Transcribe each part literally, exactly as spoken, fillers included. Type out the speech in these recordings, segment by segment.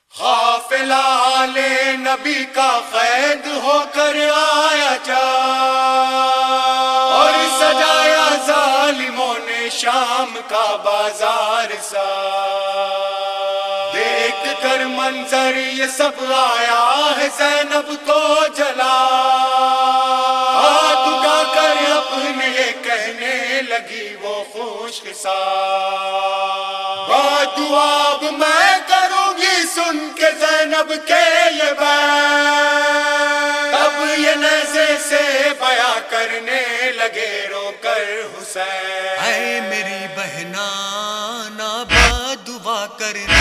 قافلہ آل نبی کا قید ہو کر آیا جا، اور سجایا ظالموں نے شام کا بازار سا۔ دیکھ کر منظر یہ سب آیا ہے زینب کو جلا، ہاتھ اٹھا کر اپنے کہنے لگی وہ خوش قصہ، دعا اب میں کروں گی سن کے زینب کے یہ بات۔ اب یہ نیزے سے بیاں کرنے لگے رو کر حسین، اے میری بہنا نا بدعا کرنا،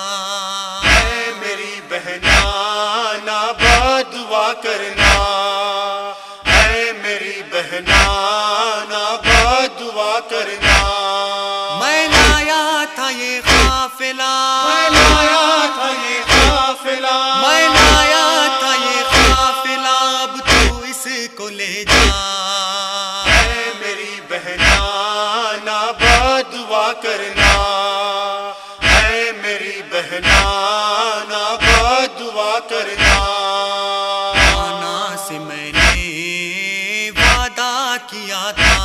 اے میری بہنا نا بدعا کرنا، اے میری بہنا نا بدعا کرنا۔ میں لایا تھا یہ قافلہ، میں لایا تھا یہ قافلہ، میں لایا تھا یہ قافلہ، اب تو اس کو لے جا۔ اے میری بہنا نا بدعا کرنا، اے میری بہنا نا بدعا کرنا۔ آنا سے میں نے وعدہ کیا تھا،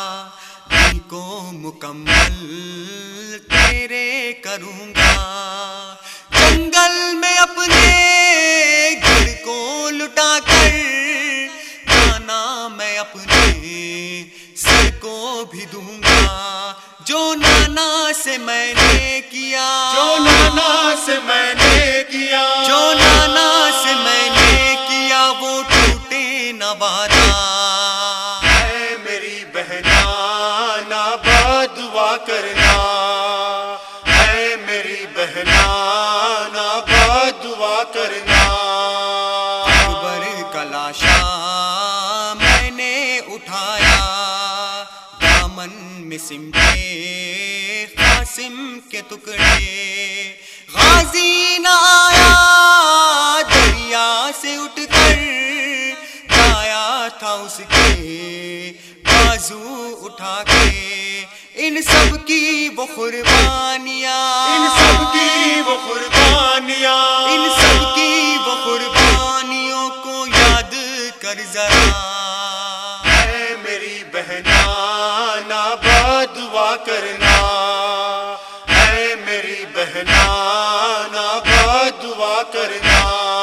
دل کو مکمل تیرے کروں گا، جنگل میں اپنے گھر کو لٹا کر جانا میں اپنے سر کو بھی دوں گا، جو نانا سے میں نے کیا، جو نانا سے میں نے کیا، جو نانا سے میں نے کیا، وہ ٹوٹے نہ وعدہ۔ اے میری بہنا نا بدعا کرنا، اے میری بہنا نا بدعا کرنا۔ اکبر کا لاشا میں نے اٹھایا، دامن میں سمٹے قاسم کے ٹکڑے، غازی نہ آیا دریا سے اٹھ کر، لایا تھا اس کے بازو اٹھا کے، ان سب کی وہ قربانیاں، ان سب کی وہ قربانیاں، ان سب کی وہ قربانیوں کو یاد کر ذرا۔ اے میری بہنا نا بدعا کرنا، اے میری بہنا نا بدعا کرنا۔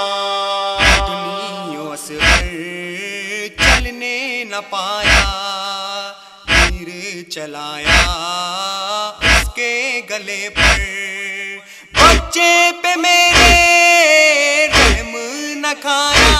دنیا اصغر چلنے نہ پایا، تیر چلایا اس کے گلے پر، بچے پہ میرے رحم نہ کھایا،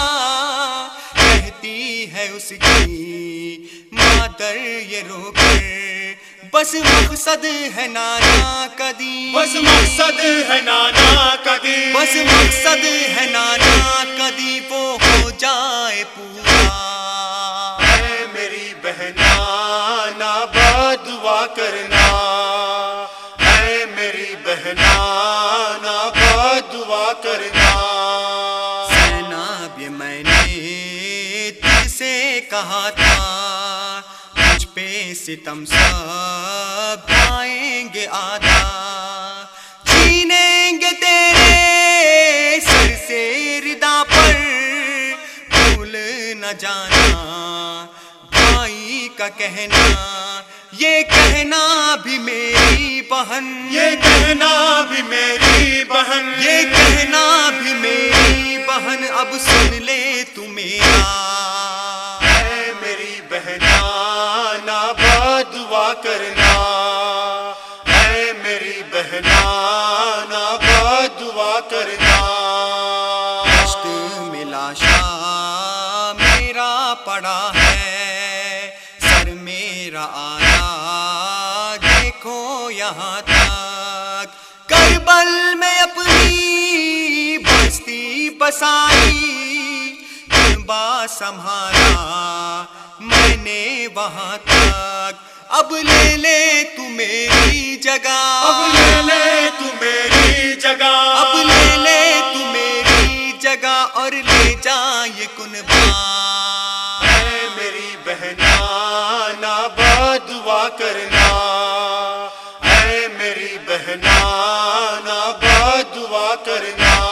کہتی ہے اس کی مادر یہ رو کر، بس مقصد ہے نانا کا دین، بس مقصد ہے نانا کا دین، بس مقصد ہے نانا کا دین، وہ ہو جائے پورا۔ اے میری بہنا نا بدعا کرنا، اے میری بہنا نا بدعا کرنا۔ زینب یہ میں نے تجھ سے کہا تھا، مجھ پہ ستم سب آئیں گے آدھا، چھینیں گے تیرے سر سے ردا پر، بھول نہ جانا بھائی کا کہنا، یہ کہنا بھی میری بہن، یہ کہنا بھی میری بہن، یہ کہنا بھی میری بہن، اب سن لے تو میرا۔ اے میری بہنا نا بدعا کرنا، اے میری بہنا نا بدعا کرنا۔ دشت میں لاشا میرا پڑا ہے، سر میرا آیا دیکھو یہاں تک، کربل میں اپنی بستی بسائی، کنبہ سنبھالا میں نے وہاں تک، اب لے لے تو میری جگہ، اب لے لے تو میری جگہ، اب لے لے تو میری جگہ، اور لے جا یہ کنبہ۔ اے میری بہنا نا بدعا کرنا، اے میری بہنا نا بدعا کرنا۔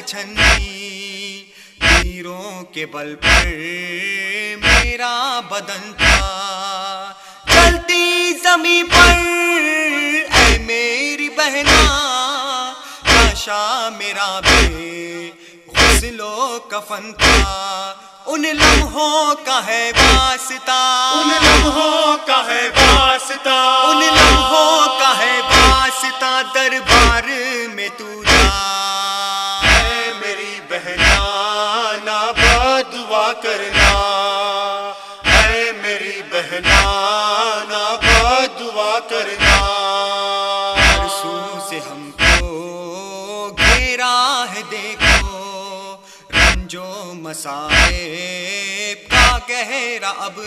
چھنی، تیروں کے بل پر میرا بدن تھا، چلتی زمیں پر اے میری بہنا، لاشا میرا بے غسل و کفن تھا، ان لمحوں کا ہے واسطہ، ان لمحوں کا ہے واسطہ، ان لمحوں کا ہے واسطہ، دربار میں تو جا، اے میری بہنا نا بدعا کرنا، اے میری بہنا نا بدعا کرنا، ہر سو سے ہم کو گھیرا ہے دیکھو، رنج و مصائب کا گہرا ابر،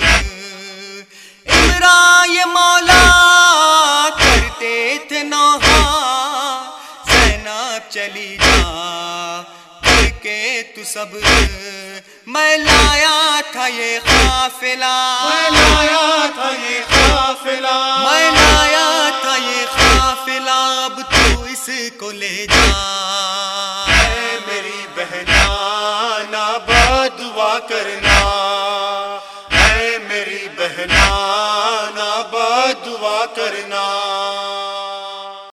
عمران یہ مولا کرتے تھے نوحہ، زینب چلی جا کر کے تو صبر، میں لایا تھا یہ قافلہ، میں لایا تھا یہ قافلہ، میں لایا تھا یہ قافلہ، اب تو اس کو لے جا، اے میری بہنا نا بدعا کرنا، اے میری بہنا نا بدعا کرنا۔